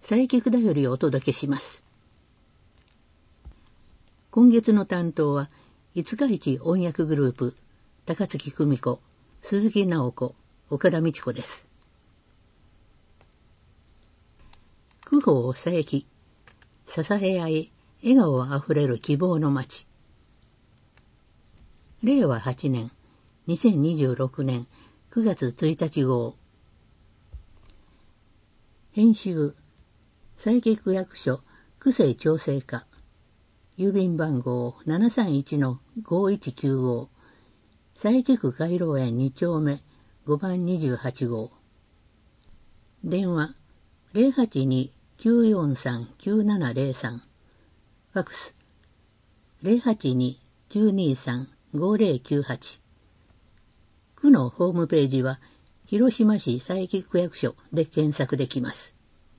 佐伯だよりお届けします。今月の担当は、五日市音楽グループ、高槻久美子、鈴木直子、岡田美智子です。九方佐伯、支え合い、笑顔あふれる希望の街。令和8年、2026年9月1日号。編集、佐伯区役所区政調整課。郵便番号 731-5195。佐伯区回廊園2丁目5番28号。電話 082-943-9703。ファクス 082-923-5098。区のホームページは広島市佐伯区役所で検索できます。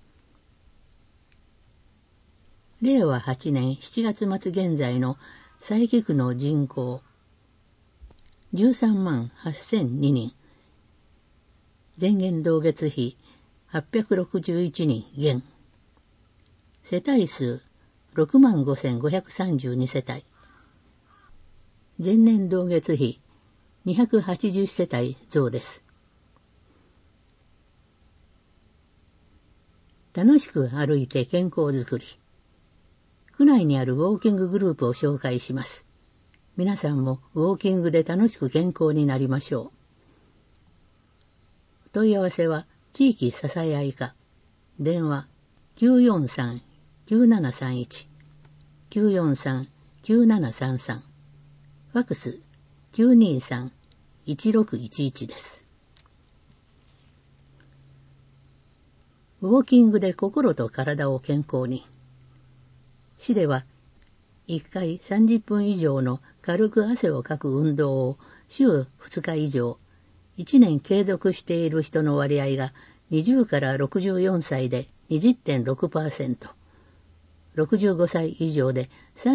令和8年7月末現在の佐伯区の人口13万8002人。前年同月比861人減。世帯数6万5532世帯。前年同月比280世帯増です。楽しく歩いて健康づくり。区内にあるウォーキンググループを紹介します。皆さんもウォーキングで楽しく健康になりましょう。お問い合わせは地域支え合い課。電話 943-9731 943-9733。ファクス 923-1611 です。ウォーキングで心と体を健康に。市では1回30分以上の軽く汗をかく運動を週2日以上、1年継続している人の割合が20から64歳で 20.6%、65歳以上で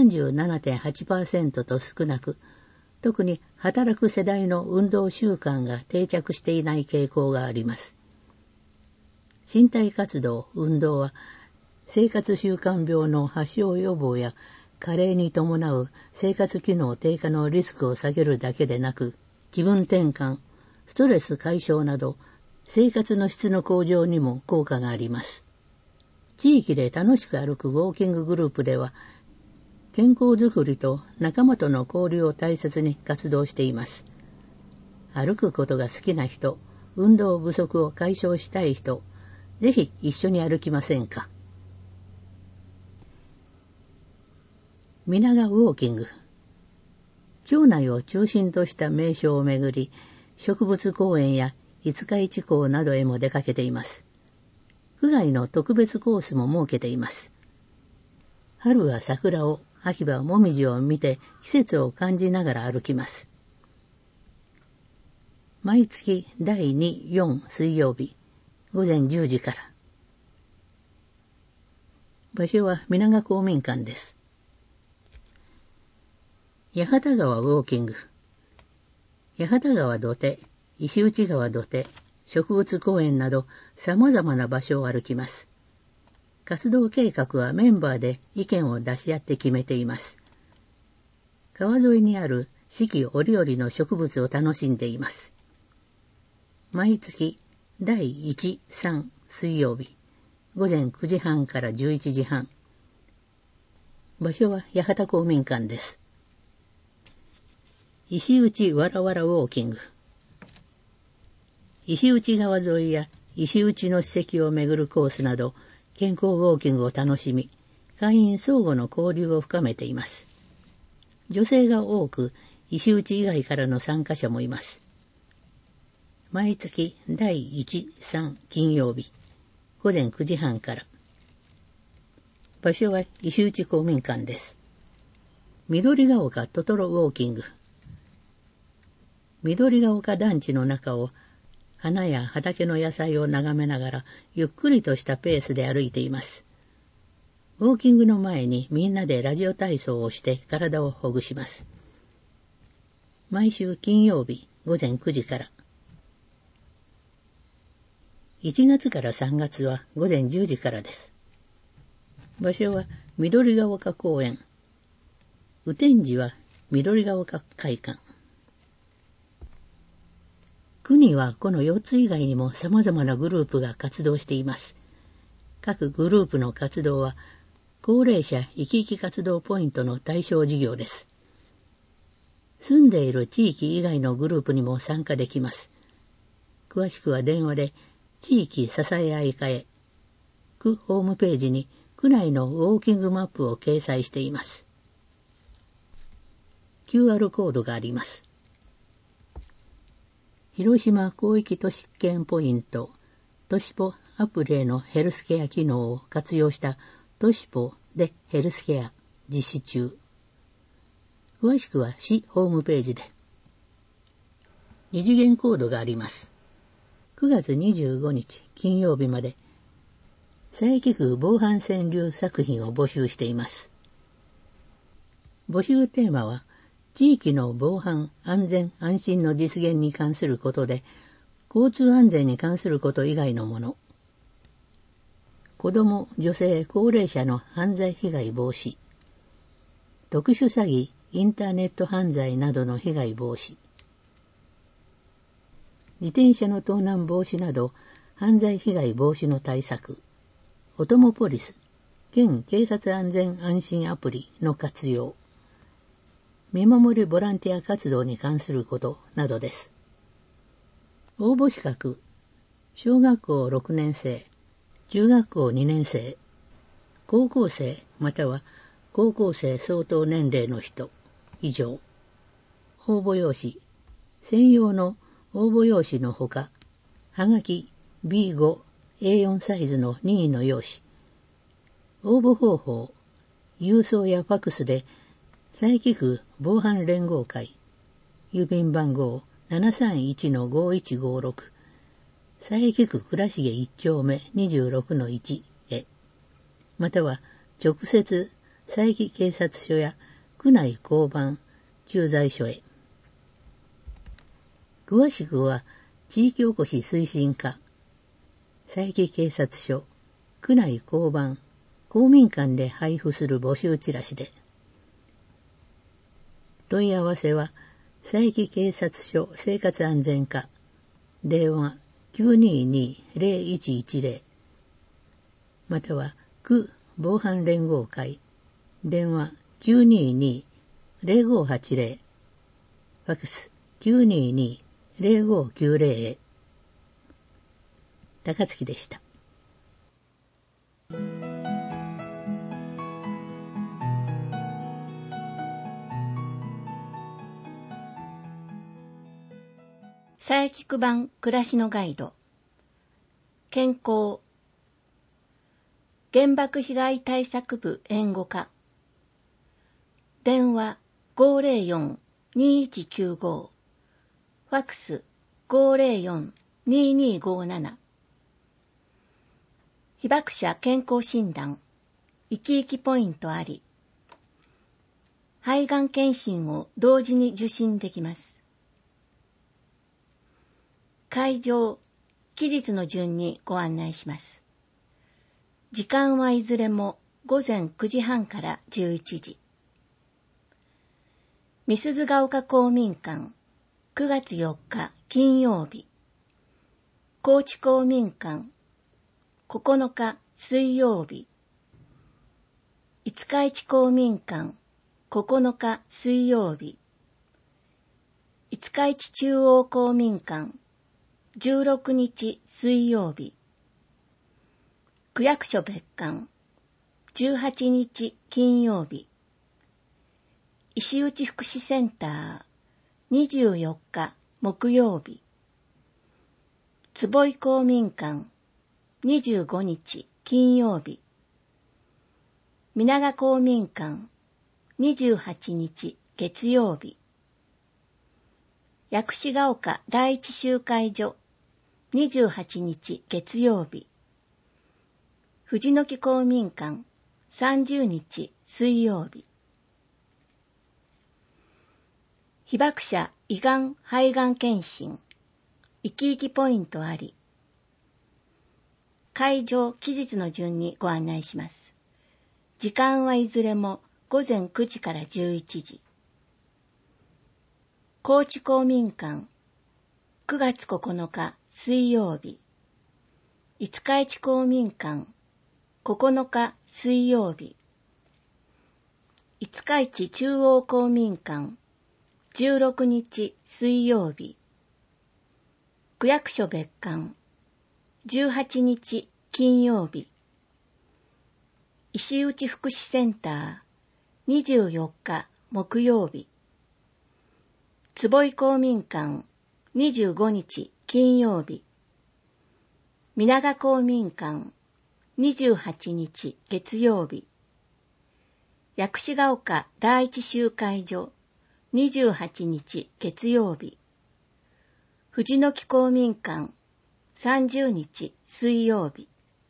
37.8% と少なく、特に働く世代の運動習慣が定着していない傾向があります。身体活動、運動は生活習慣病の発症予防や加齢に伴う生活機能低下のリスクを下げるだけでなく、気分転換、ストレス解消など生活の質の向上にも効果があります。地域で楽しく歩くウォーキンググループでは、健康づくりと仲間との交流を大切に活動しています。歩くことが好きな人、運動不足を解消したい人、ぜひ一緒に歩きませんか。皆川ウォーキング。町内を中心とした名所を巡り、植物公園や五日市港などへも出かけています。区外の特別コースも設けています。春は桜を、秋はもみじを見て季節を感じながら歩きます。毎月第2、4水曜日、午前10時から。場所は皆川公民館です。八幡川ウォーキング。八幡川土手、石内川土手、植物公園など様々な場所を歩きます。活動計画はメンバーで意見を出し合って決めています。川沿いにある四季折々の植物を楽しんでいます。毎月第1、3水曜日、午前9時半から11時半。場所は八幡公民館です。石内わらわらウォーキング。石内川沿いや石内の史跡を巡るコースなど、健康ウォーキングを楽しみ、会員相互の交流を深めています。女性が多く、石内以外からの参加者もいます。毎月第1、3金曜日、午前9時半から。場所は石内公民館です。緑が丘トトロウォーキング。緑が丘団地の中を花や畑の野菜を眺めながらゆっくりとしたペースで歩いています。ウォーキングの前にみんなでラジオ体操をして体をほぐします。毎週金曜日午前9時から。1月から3月は午前10時からです。 場所は緑が丘公園。雨天時は緑が丘会館。区にはこの4つ以外にも様々なグループが活動しています。各グループの活動は高齢者生き生き活動ポイントの対象事業です。住んでいる地域以外のグループにも参加できます。詳しくは電話で地域支え合い課へ。区ホームページに区内のウォーキングマップを掲載しています。QR コードがあります。広島広域都市圏ポイント、都市ポアプリへのヘルスケア機能を活用した都市ポでヘルスケア実施中。詳しくは市ホームページで。二次元コードがあります。9月25日金曜日まで、佐伯区防犯川柳作品を募集しています。募集テーマは、地域の防犯、安全、安心の実現に関することで、交通安全に関すること以外のもの。子ども、女性、高齢者の犯罪被害防止。特殊詐欺、インターネット犯罪などの被害防止。自転車の盗難防止など、犯罪被害防止の対策。おともポリス、県警察安全安心アプリの活用。見守りボランティア活動に関することなどです。応募資格、小学校6年生、中学校2年生、高校生または高校生相当年齢の人以上。応募用紙、専用の応募用紙のほか、はがき B5、A4 サイズの任意の用紙。応募方法、郵送やファクスで、佐伯区防犯連合会、郵便番号 731-5156、佐伯区倉重1丁目 26-1 へ、または直接佐伯警察署や区内交番、駐在所へ。詳しくは地域おこし推進課、佐伯警察署、区内交番、公民館で配布する募集チラシで。問い合わせは、佐伯警察署生活安全課、電話 922-0110、または区防犯連合会、電話 922-0580、ファクス 922-0590 へ。高槻でした。 佐伯区版暮らしのガイド。健康。原爆被害対策部援護課。電話 504-2195。ファクス 504-2257。被爆者健康診断。生き生きポイントあり。肺がん検診を同時に受診できます。会場、期日の順にご案内します。時間はいずれも午前9時半から11時。美鈴ヶ丘公民館、9月4日金曜日。高知公民館、9日水曜日。五日市公民館、9日水曜日。五日市中央公民館、16日水曜日。区役所別館、18日金曜日。石内福祉センター、24日木曜日。坪井公民館、25日金曜日。皆賀公民館、28日月曜日。薬師ヶ丘第一集会所、28日月曜日。藤の木公民館、30日水曜日。被爆者胃がん肺がん検診、生き生きポイントあり。会場期日の順にご案内します。 時間はいずれも午前9時から11時。高知公民館、9月9日水曜日。五日市公民館、9日水曜日。五日市中央公民館、16日水曜日。区役所別館、18日金曜日。石内福祉センター、24日木曜日。坪井公民館、25日金曜日。皆賀公民館、28日月曜日。薬師ヶ丘第一集会所、28日月曜日。藤の木公民館、30日水曜日。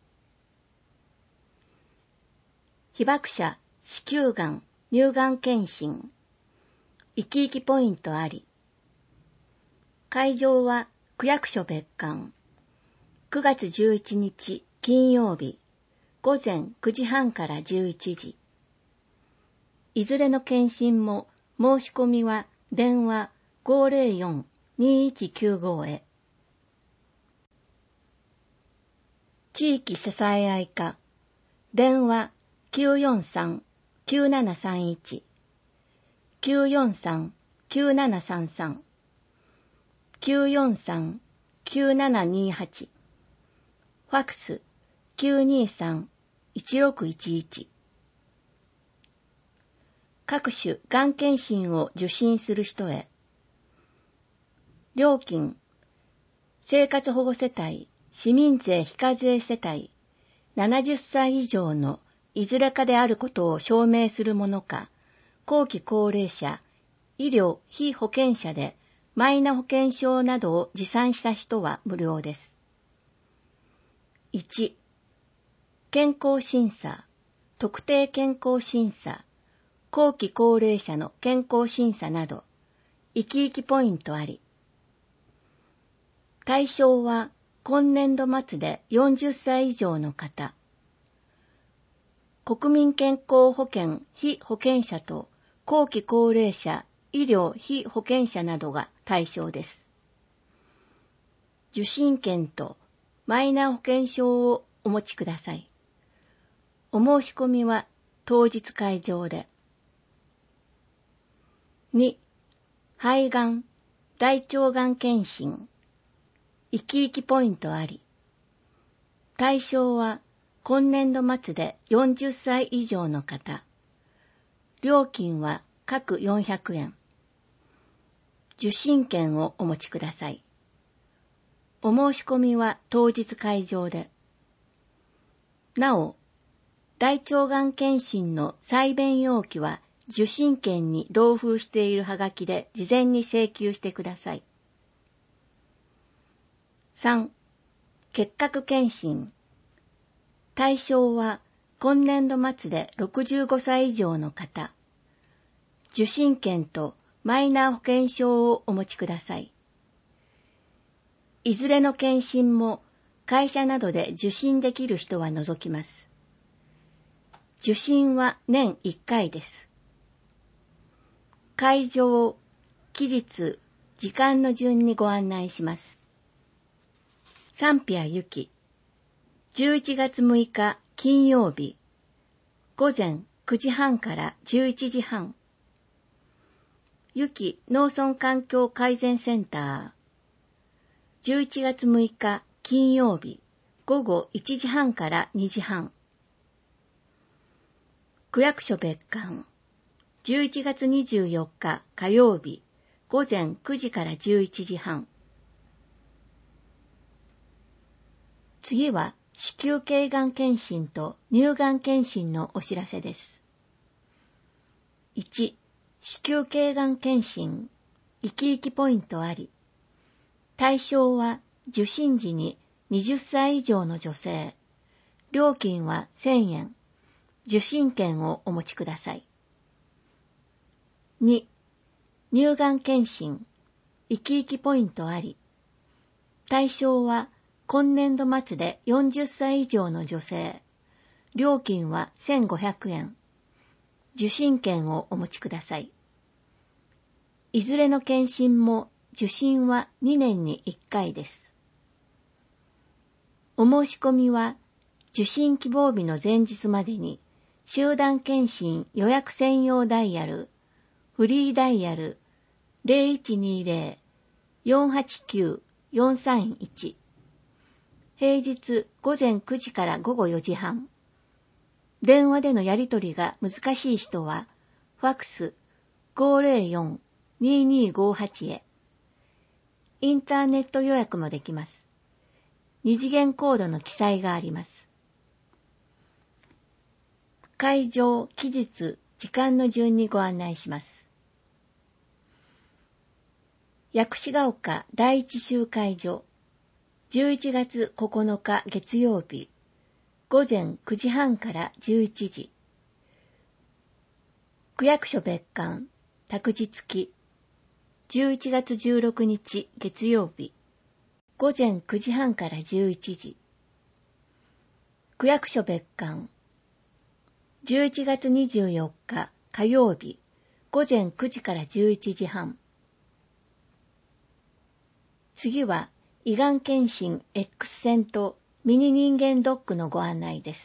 被爆者子宮がん乳がん検診、生き生きポイントあり。会場は区役所別館、9月11日金曜日、午前9時半から11時。いずれの検診も申し込みは電話 504-2195 へ。地域支え合い課、電話 943-9731 943-9733 943-9728 ファックス 923-1611 各種がん検診を受診する人へ。料金、生活保護世帯、市民税非課税世帯、70歳以上のいずれかであることを証明するものか、後期高齢者、医療非保険者でマイナ保険証などを持参した人は無料です。1、健康審査、特定健康審査、後期高齢者の健康審査など、生き生きポイントあり。対象は今年度末で40歳以上の方。国民健康保険非保険者と後期高齢者医療非保険者などが対象です。受診券とマイナ保険証をお持ちください。お申し込みは当日会場で。2、肺がん、大腸がん検診、生き生きポイントあり。対象は今年度末で40歳以上の方。料金は各400円。受診券をお持ちください。お申し込みは当日会場で。なお、大腸がん検診の採便要記は受診券に同封しているはがきで事前に請求してください。3、結核検診。対象は今年度末で65歳以上の方。受診券とマイナ保険証をお持ちください。いずれの検診も会社などで受診できる人は除きます。受診は年1回です。会場、期日、時間の順にご案内します。サンピアユキ、11月6日金曜日、午前9時半から11時半。ユキ農村環境改善センター、11月6日金曜日、午後1時半から2時半。区役所別館、11月24日火曜日、午前9時から11時半。次は子宮頸がん検診と乳がん検診のお知らせです。1、子宮頸がん検診、生き生きポイントあり。対象は受診時に20歳以上の女性。料金は1000円。受診券をお持ちください。2、乳がん検診、生き生きポイントあり。対象は今年度末で40歳以上の女性。 料金は1500円。受診券をお持ちください。いずれの検診も受診は2年に1回です。お申し込みは受診希望日の前日までに集団検診予約専用ダイヤル、フリーダイヤル 0120-489-431 平日午前9時から午後4時半。電話でのやり取りが難しい人はファクス 504-2258 へ。インターネット予約もできます。二次元コードの記載があります。会場、期日、時間の順にご案内します。薬師ヶ丘第一集会所、11月9日月曜日、午前9時半から11時。区役所別館、託児付き、11月16日月曜日、午前9時半から11時。区役所別館、11月24日火曜日、午前9時から11時半。次は、胃がん検診 X 線とミニ人間ドックのご案内です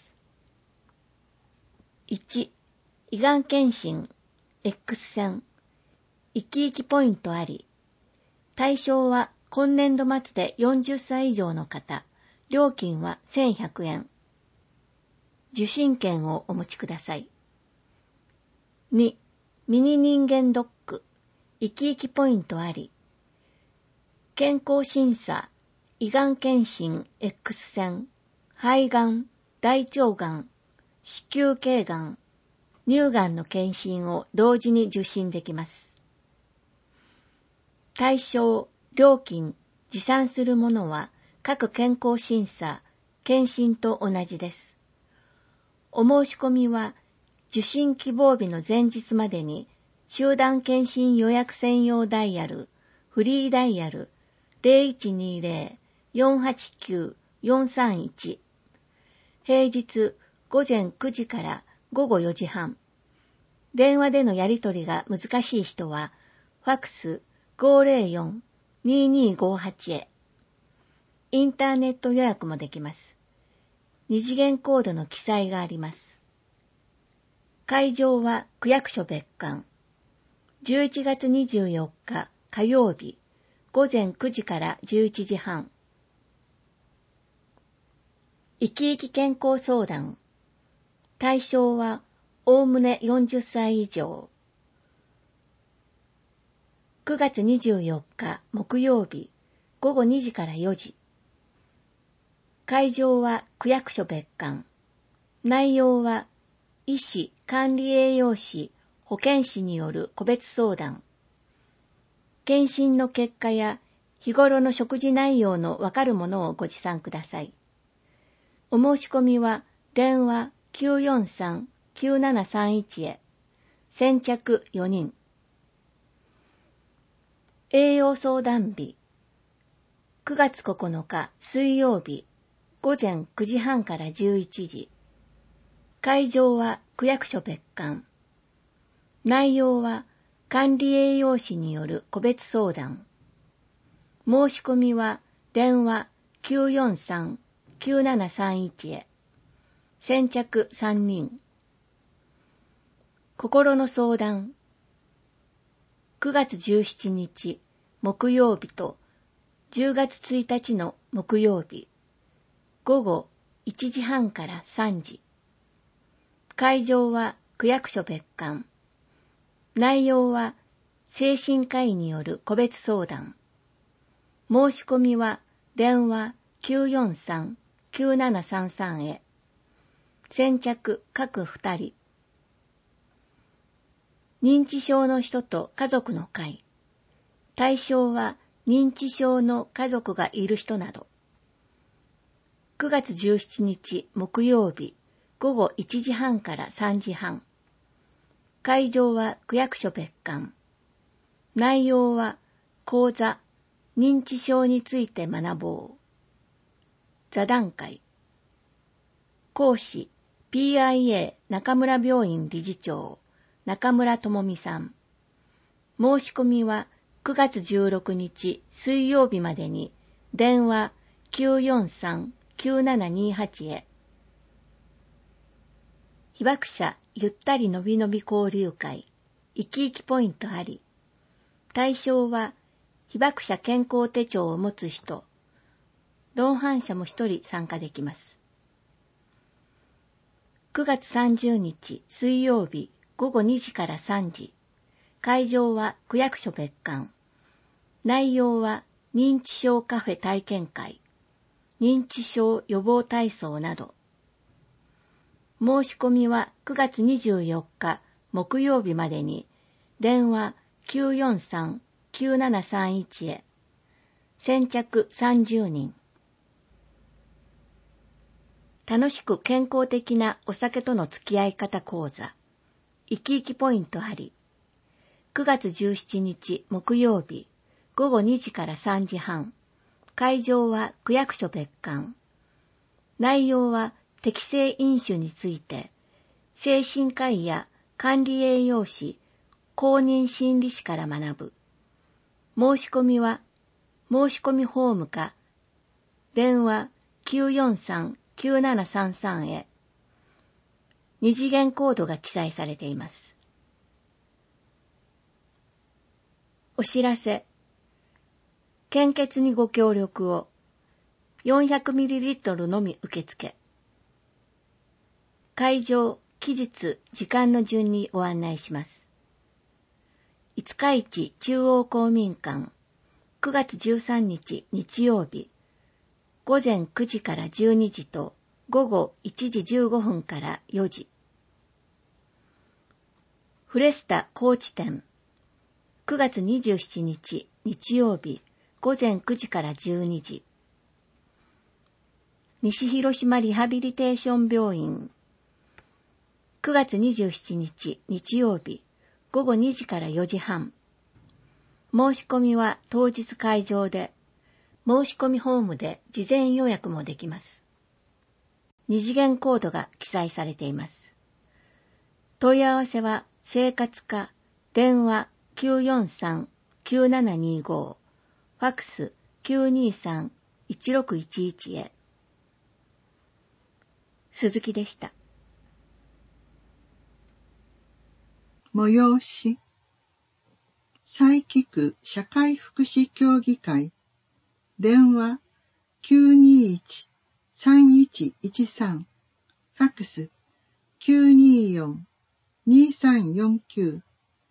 。1、胃がん検診 X 線、生き生きポイントあり。対象は今年度末で40歳以上の方、料金は1100円。受診券をお持ちください。2、ミニ人間ドック、生き生きポイントあり。健康審査、胃がん検診 X 線、肺がん、大腸がん、子宮頸がん、乳がんの検診を同時に受診できます。対象、料金、持参するものは各健康審査、検診と同じです。お申し込みは受診希望日の前日までに集団検診予約専用ダイヤル、フリーダイヤル 0120-489-431 平日午前9時から午後4時半。電話でのやり取りが難しい人はファクス 504-2258 へ。インターネット予約もできます。二次元コードの記載があります。会場は区役所別館。11月24日火曜日、午前9時から11時半。生き生き健康相談。対象はおおむね40歳以上。9月24日木曜日、午後2時から4時。会場は区役所別館。内容は医師、管理栄養士、保健師による個別相談。検診の結果や日頃の食事内容のわかるものをご持参ください。お申し込みは電話 943-9731 へ。先着4人。栄養相談日。9月9日水曜日、午前9時半から11時。会場は区役所別館。内容は管理栄養士による個別相談。申し込みは電話 943-9731 へ。先着3人。心の相談。9月17日木曜日と10月1日の木曜日、午後1時半から3時。会場は区役所別館。内容は精神科医による個別相談。申し込みは電話 943-9733 へ。先着各2人。認知症の人と家族の会。対象は認知症の家族がいる人など。9月17日木曜日、午後1時半から3時半。会場は区役所別館。内容は講座、認知症について学ぼう。座談会。講師、 PIA 中村病院理事長中村智美さん。申し込みは9月16日水曜日までに電話 943-9728 へ。被爆者ゆったりのびのび交流会生き生きポイントあり。対象は被爆者健康手帳を持つ人、同伴者も1人参加できます。9月30日水曜日午後2時から3時。会場は区役所別館。内容は認知症カフェ体験会、認知症予防体操など。申し込みは9月24日木曜日までに電話 943-9731 へ。先着30人。楽しく健康的なお酒との付き合い方講座。生き生きポイントあり。9月17日木曜日午後2時から3時半。会場は区役所別館。内容は適正飲酒について、精神科医や管理栄養士、公認心理師から学ぶ。申し込みは申し込みフォームか電話 943-9733 へ。二次元コードが記載されています。お知らせ。献血にご協力を。400ml のみ受付。会場、期日、時間の順にご案内します。五日市中央公民館、9月13日日曜日、午前9時から12時と午後1時15分から4時。フレスタ高知店、9月27日日曜日、午前9時から12時。西広島リハビリテーション病院、9月27日日曜日、午後2時から4時半。申し込みは当日会場で、申し込みフォームで事前予約もできます。二次元コードが記載されています。問い合わせは生活課電話 943-9725 ファックス 923-1611 へ。鈴木でした。 催し佐伯区社会福祉協議会電話 921-3113 ファックス 924-2349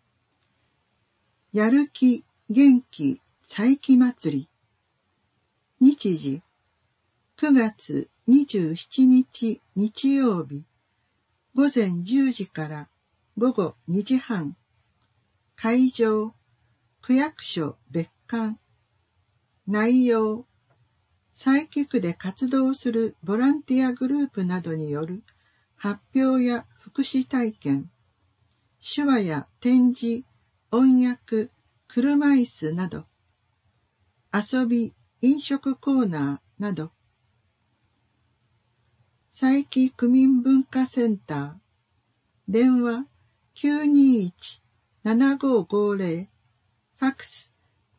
やる気元気佐伯祭り。日時9月27日日曜日午前10時から午後2時半。会場区役所別館。内容佐伯区で活動するボランティアグループなどによる発表や福祉体験、手話や展示、音訳、車椅子など、遊び、飲食コーナーなど、佐伯区民文化センター、電話 921-7550、ファックス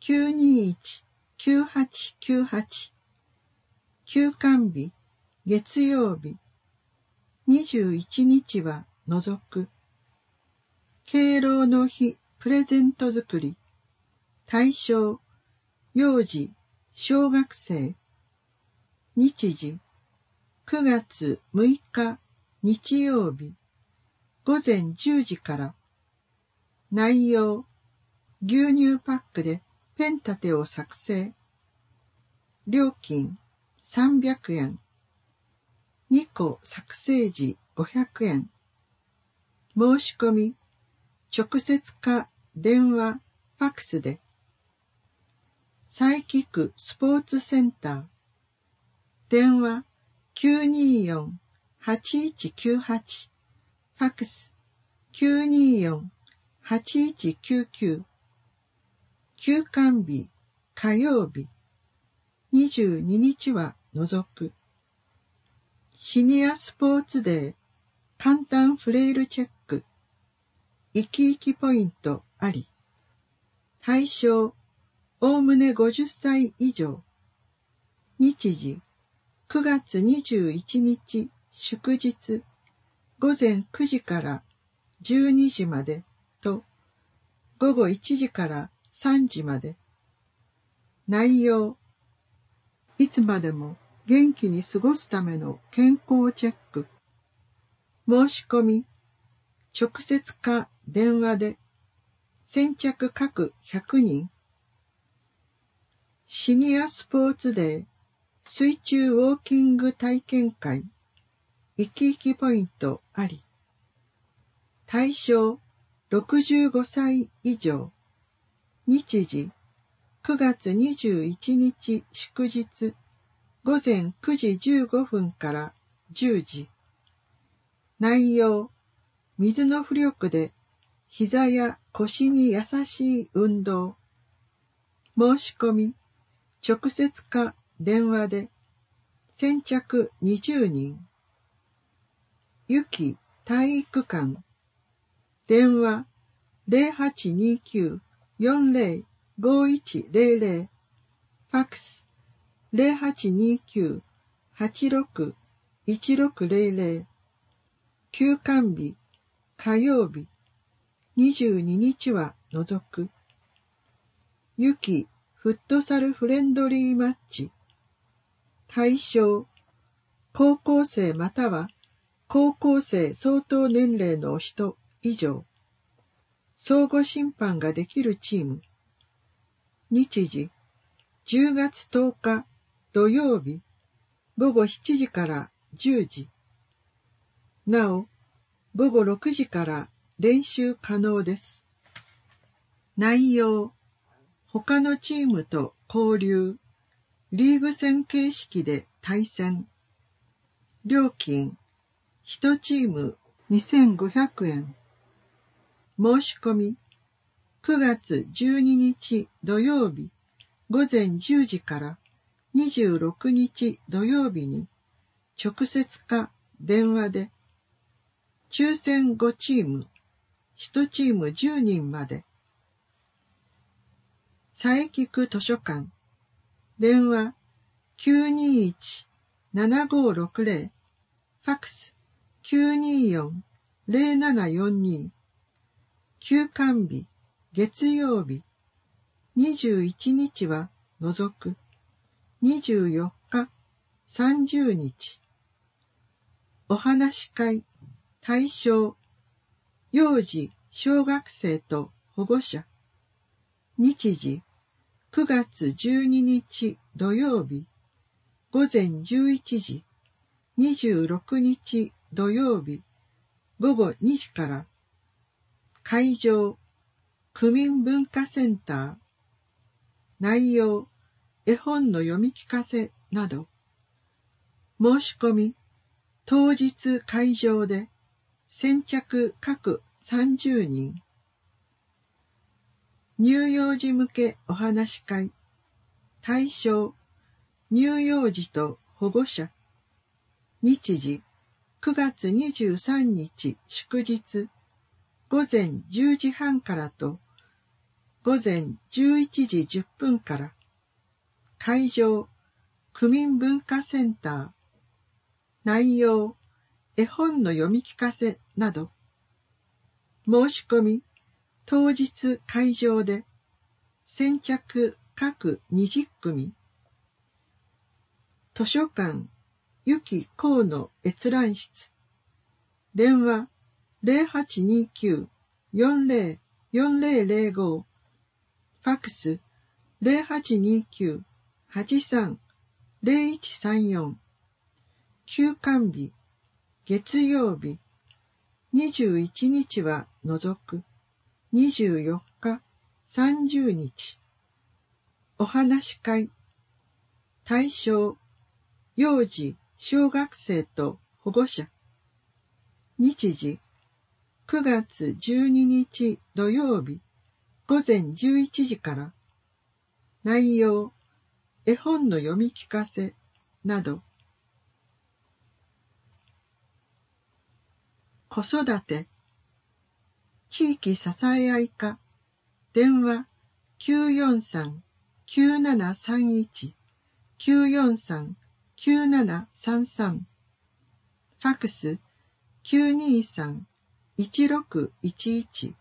921-9898、休館日、月曜日、21日は除く。敬老の日プレゼント作り。対象、幼児、小学生。日時、9月6日日曜日、午前10時から。内容、牛乳パックでペン立てを作成。料金、300円。2個作成時500円。申し込み、直接か電話、ファックスで。佐伯区スポーツセンター。電話 924-8198、ファックス 924-8199。休館日、火曜日。22日は除く。シニアスポーツデーフレイルチェック、生き生きポイントあり。対象、おおむね50歳以上。日時、9月21日祝日、午前9時から12時までと、午後1時から3時まで。内容、いつまでも元気に過ごすための健康チェック。申し込み、直接か電話で、先着各100人。シニアスポーツデー、水中ウォーキング体験会、生き生きポイントあり。対象、65歳以上。日時、9月21日祝日、午前9時15分から10時。内容、水の浮力で膝や腰に優しい運動。申し込み、直接か電話で、先着20人。ゆき体育館。電話 0829-40-5100。ファックス 0829-86-1600。休館日、火曜日、22日は除く。ゆきフットサルフレンドリーマッチ。対象、高校生または高校生相当年齢の人以上。相互審判ができるチーム。日時、10月10日土曜日、午後7時から10時。なお、午後6時から練習可能です。内容、他のチームと交流、リーグ戦形式で対戦。料金、1チーム2500円。申し込み、9月12日土曜日午前10時から26日土曜日に直接か電話で、抽選5チーム、1チーム10人まで。佐伯区図書館、電話 921-7560、ファックス 924-0742。休館日、月曜日、21日は除く。24日、30日。お話し会、対象、幼児、小学生と保護者。日時、9月12日土曜日、午前11時、26日土曜日、午後2時から。会場、区民文化センター。内容、絵本の読み聞かせなど。申し込み、当日会場で、先着各30人。乳幼児向けお話し会。対象、乳幼児と保護者。日時、9月23日祝日。午前10時半からと、午前11時10分から。会場、区民文化センター。内容、絵本の読み聞かせなど。申し込み、当日会場で、先着各20組。図書館、ゆきこうの閲覧室。電話、0829-40-4005。ファックス 0829-83-0134。休館日、月曜日、21日は除く。24日、30日。お話し会。対象、幼児、小学生と保護者。日時、9月12日土曜日、午前11時から。内容、絵本の読み聞かせなど。 子育て、地域支え合い課、電話 943-9731、943-9733、ファクス 923-1611、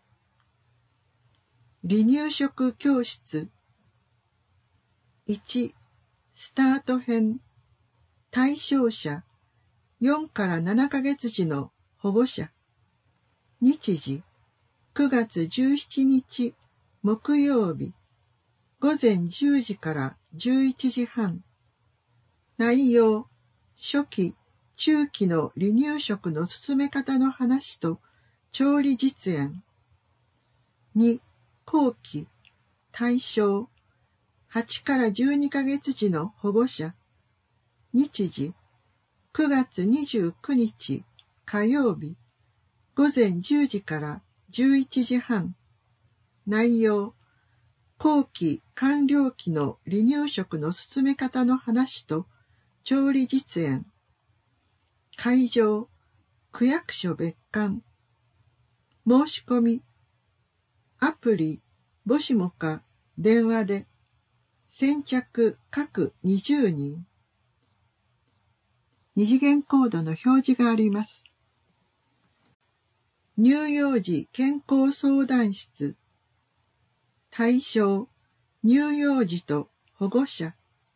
離乳食教室、1、スタート編、対象者、4から7ヶ月児の保護者、日時、9月17日、木曜日、午前10時から11時半。内容、初期、中期の離乳食の進め方の話と調理実演。2、後期、対象、8から12ヶ月児の保護者。日時、9月29日、火曜日、午前10時から11時半。内容、後期完了期の離乳食の進め方の話と調理実演。会場、区役所別館。申し込み、アプリ、母子もか電話で、先着各20人。二次元コードの表示があります。乳幼児健康相談室。対象、乳幼児と保護者。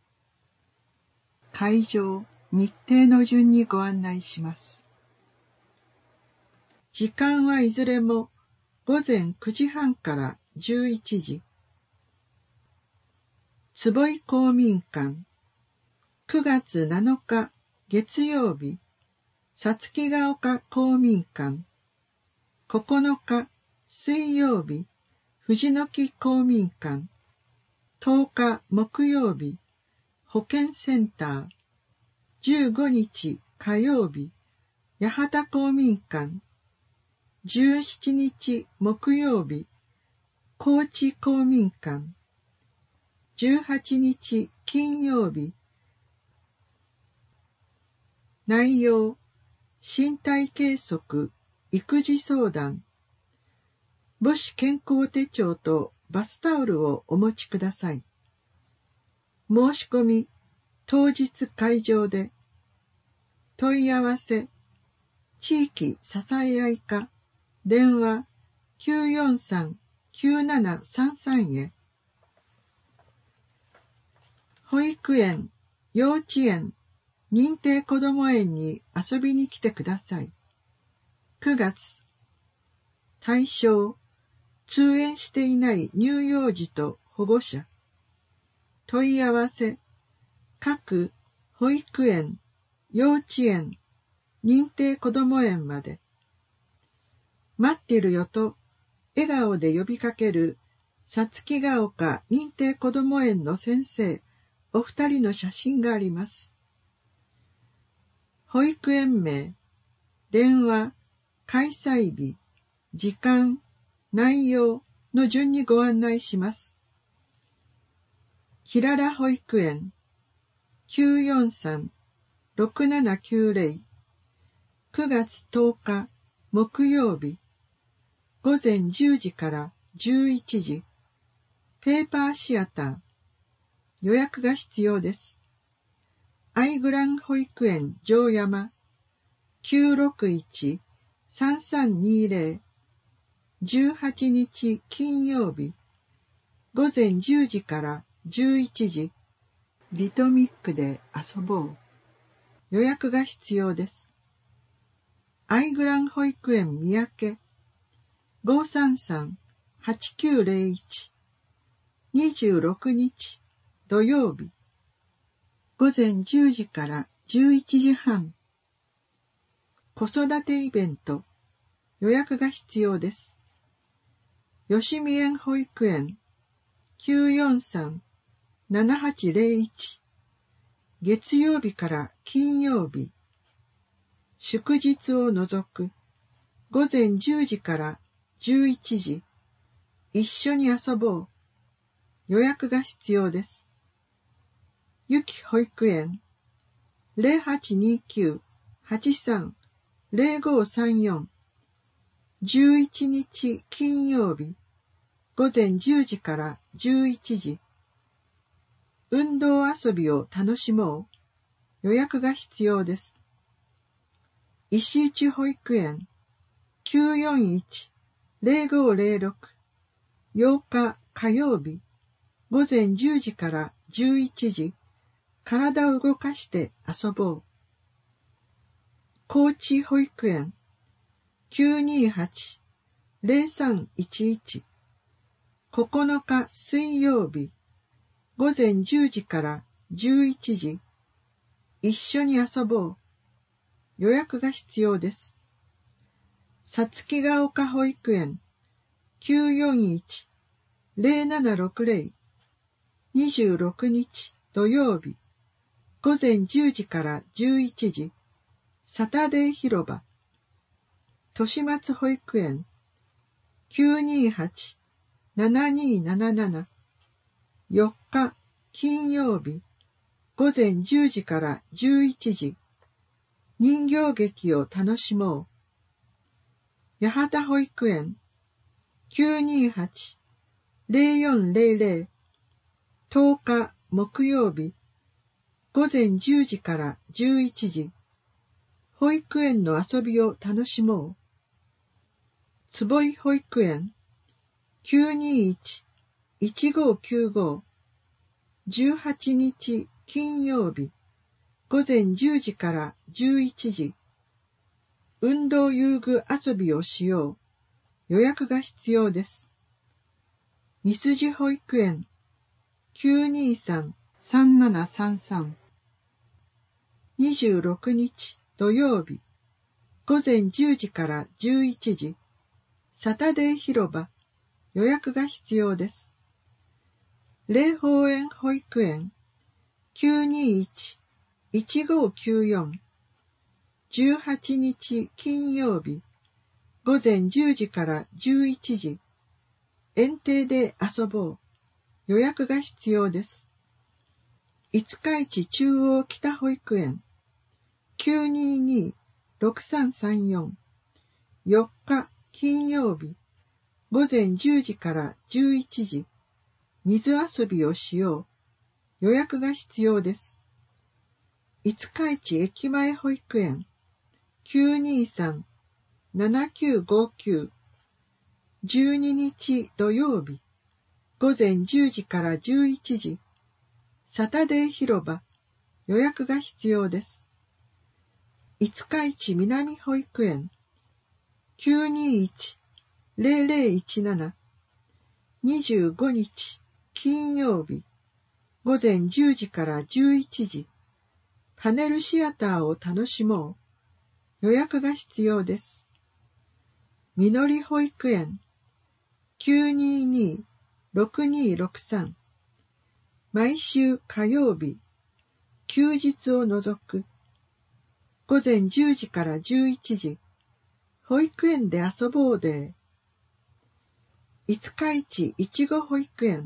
会場、日程の順にご案内します。時間はいずれも午前9時半から11時。坪井公民館、9月7日月曜日、さつきが丘公民館、9日水曜日、藤の木公民館、10日木曜日、保健センター、15日火曜日、八幡公民館、17日木曜日、高知公民館、18日金曜日。内容、身体計測、育児相談。母子健康手帳とバスタオルをお持ちください。申し込み、当日会場で。問い合わせ、地域支え合い課、電話 943-9733 へ。保育園、幼稚園、認定こども園に遊びに来てください。9月。対象、通園していない乳幼児と保護者。問い合わせ、各保育園、幼稚園、認定こども園まで。待ってるよと笑顔で呼びかけるさつきが丘認定こども園の先生お二人の写真があります。保育園名、電話、開催日、時間、内容の順にご案内します。きらら保育園 943-6790 9月10日木曜日午前10時から11時ペーパーシアター予約が必要です。アイグラン保育園城山 961-3320 18日金曜日午前10時から11時リトミックで遊ぼう予約が必要です。アイグラン保育園三宅 533-8901 26日土曜日午前10時から11時半子育てイベント予約が必要です。吉見園保育園 943-7801 月曜日から金曜日祝日を除く午前10時から11時一緒に遊ぼう予約が必要です。ゆき保育園 0829-83-0534 11日金曜日、午前10時から11時。運動遊びを楽しもう。予約が必要です。石内保育園 941-0506 8日火曜日、午前10時から11時。体を動かして遊ぼう。高知保育園 928-0311 9日水曜日、午前10時から11時。一緒に遊ぼう。予約が必要です。さつきが丘保育園 941-0760 26日土曜日、午前10時から11時。サタデー広場。豊松保育園 928-7277 4日金曜日、午前10時から11時。人形劇を楽しもう。八幡保育園 928-0400 10日木曜日、午前10時から11時。保育園の遊びを楽しもう。坪井保育園 921-1595 18日金曜日、午前10時から11時。運動遊具遊びをしよう。予約が必要です。みすじ保育園 923-3733 26日土曜日、午前10時から11時。サタデー広場。予約が必要です。霊宝園保育園 921-1594 18日金曜日、午前10時から11時。園庭で遊ぼう。予約が必要です。五日市中央北保育園 922-6334 4日金曜日、午前10時から11時。水遊びをしよう。予約が必要です。五日市駅前保育園 923-7959 12日土曜日、午前10時から11時。サタデー広場。予約が必要です。五日市南保育園 921-0017 25日金曜日、午前10時から11時。パネルシアターを楽しもう。予約が必要です。みのり保育園 922-6263 毎週火曜日、休日を除く。午前10時から11時。保育園で遊ぼうで。五日市いちご保育園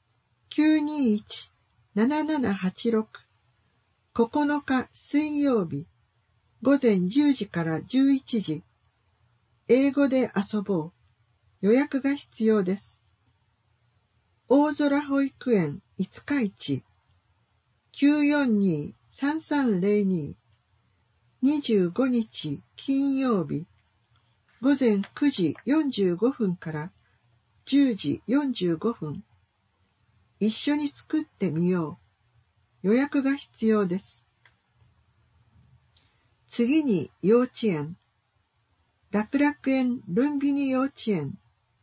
921-7786 9日水曜日、午前10時から11時。英語で遊ぼう。予約が必要です。大空保育園五日市 942-3302 25日金曜日、午前9時45分から10時45分。一緒に作ってみよう。予約が必要です。次に幼稚園。楽々園ルンビニ幼稚園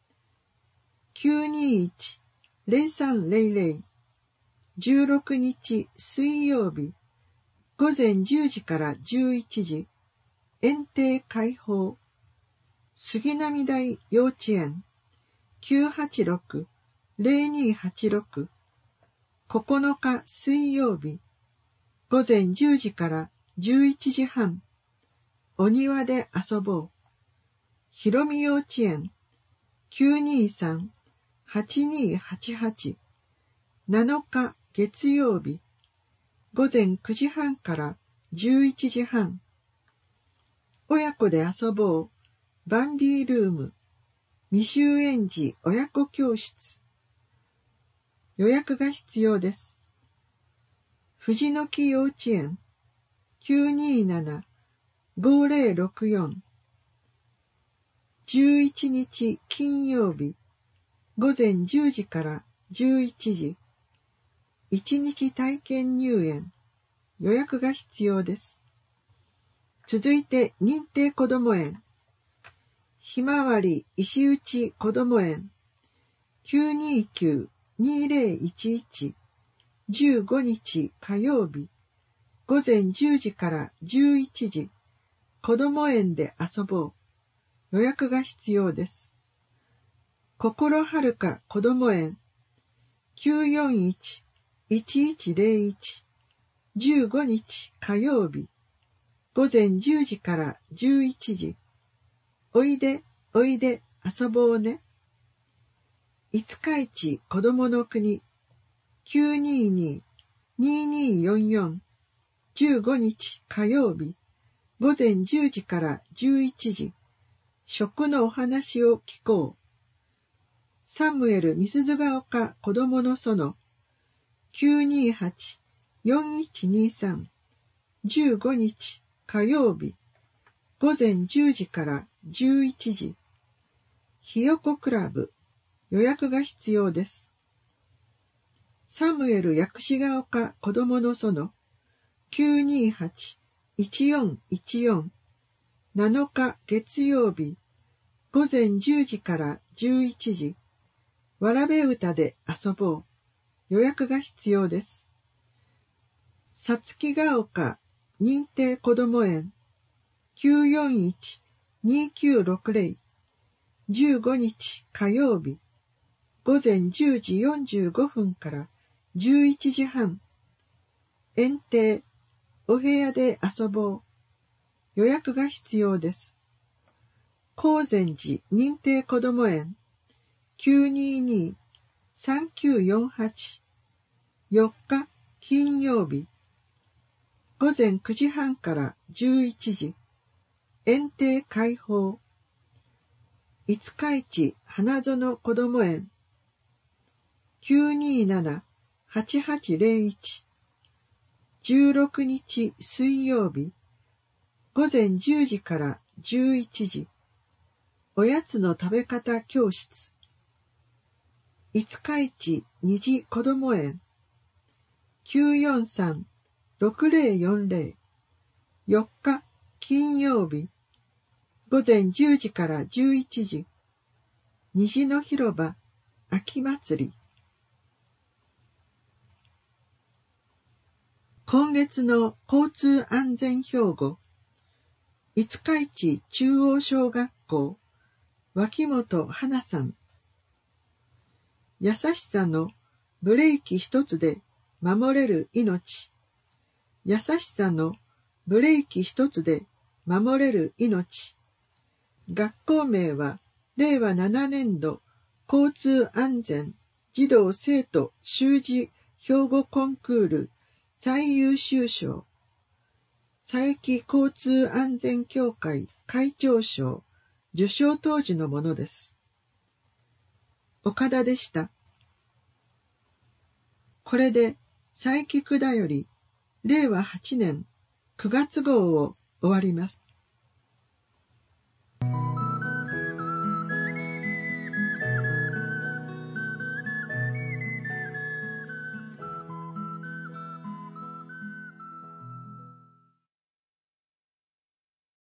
921-0300 16日水曜日、午前10時から11時。園庭開放。杉並台幼稚園 986-0286 9日水曜日、午前10時から11時半。お庭で遊ぼう。ひろみ幼稚園 923-8288 7日月曜日、午前9時半から11時半。親子で遊ぼう。 バンビールーム、未就園児親子教室。予約が必要です。藤の木幼稚園 927-5064 11日金曜日午前10時から11時1日体験入園。予約が必要です。続いて認定こども園ひまわり石打こども園 929-2011 15日火曜日午前10時から11時こども園で遊ぼう。予約が必要です。心はるかこども園 941-1101 15日火曜日午前10時から11時おいでおいで遊ぼうね。五日市こどもの国 922-2244 15日火曜日午前10時から11時食のお話を聞こう。サムエル美鈴ヶ丘こどもの園 928-4123 15日火曜日午前10時から11時ひよこクラブ。予約が必要です。サムエル薬師ヶ丘こどもの園 928-1414 7日月曜日午前10時から11時わらべ歌で遊ぼう。予約が必要です。さつきが丘認定こども園 941-2960 15日火曜日午前10時45分から11時半園庭お部屋で遊ぼう。予約が必要です。高善寺認定こども園 922-3948 4日金曜日午前9時半から11時園庭開放。五日市花園こども園 927-8801 16日水曜日午前10時から11時おやつの食べ方教室。五日市虹こども園 943-6040 4日金曜日午前10時から11時虹の広場秋祭り。今月の交通安全標語五日市中央小学校脇本花さん。優しさのブレーキ一つで守れる命。優しさのブレーキ一つで守れる命。学校名は令和7年度交通安全児童生徒習字標語コンクール最優秀賞。佐伯交通安全協会会長賞受賞当時のものです。岡田でした。これで佐伯区だより令和8年9月号を終わります。